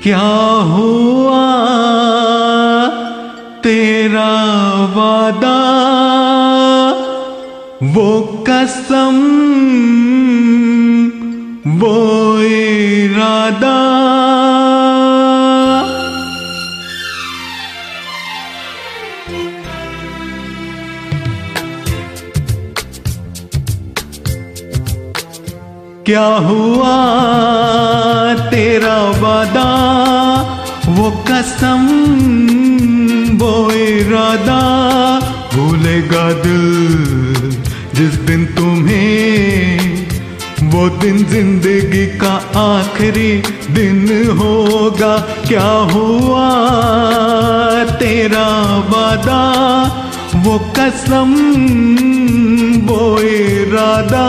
क्या हुआ तेरा वादा, वो कसम, वो इरादा। क्या हुआ तेरा वादा, वो कसम, वो इरादा। भूलेगा दिल जिस दिन तुम्हें, वो दिन जिंदगी का आखिरी दिन होगा। क्या हुआ तेरा वादा, वो कसम, वो इरादा।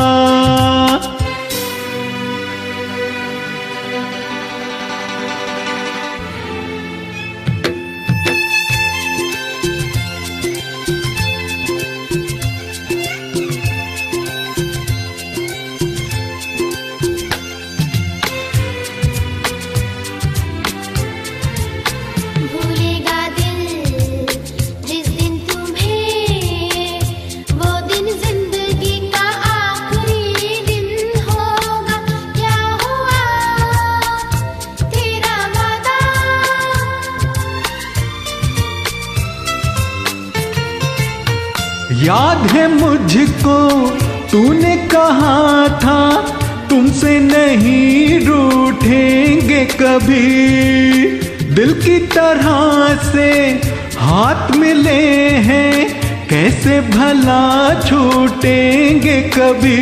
याद है मुझको तूने कहा था, तुमसे नहीं रूठेंगे कभी। दिल की तरह से हाथ मिले हैं, कैसे भला छूटेंगे कभी।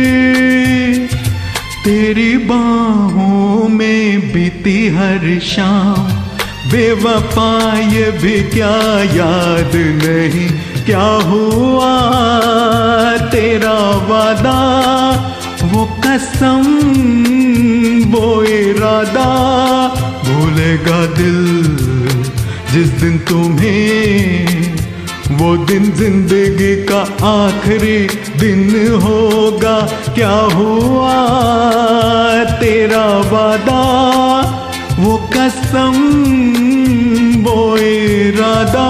तेरी बाहों में बीती हर शाम, बेवफा ये भी क्या याद नहीं। क्या हुआ तेरा वादा, वो कसम, वो इरादा। भूलेगा दिल जिस दिन तुम्हें, वो दिन जिंदगी का आखिरी दिन होगा। क्या हुआ तेरा वादा, वो कसम, वो इरादा।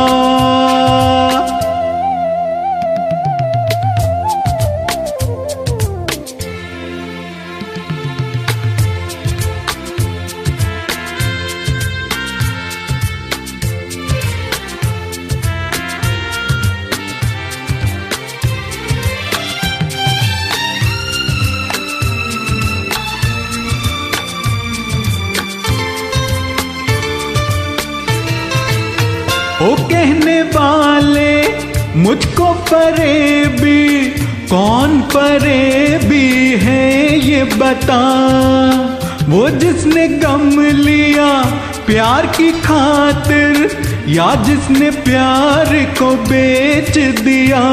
ओ कहने वाले मुझको फरेबी, कौन फरेबी है ये बता। वो जिसने गम लिया प्यार की खातिर, या जिसने प्यार को बेच दिया।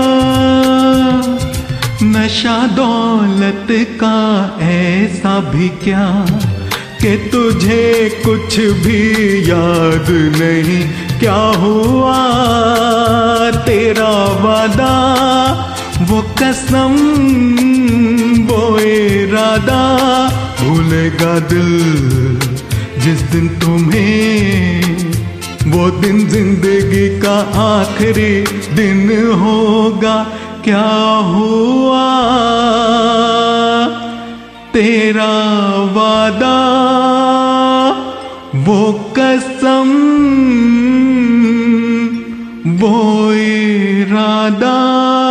नशा दौलत का ऐसा भी क्या कि तुझे कुछ भी याद नहीं। क्या हुआ तेरा वादा, वो कसम, वो इरादा। भूलेगा दिल जिस दिन तुम्हें, वो दिन जिंदगी का आखिरी दिन होगा। क्या हुआ तेरा वादा, वो कसम, वो इरादा।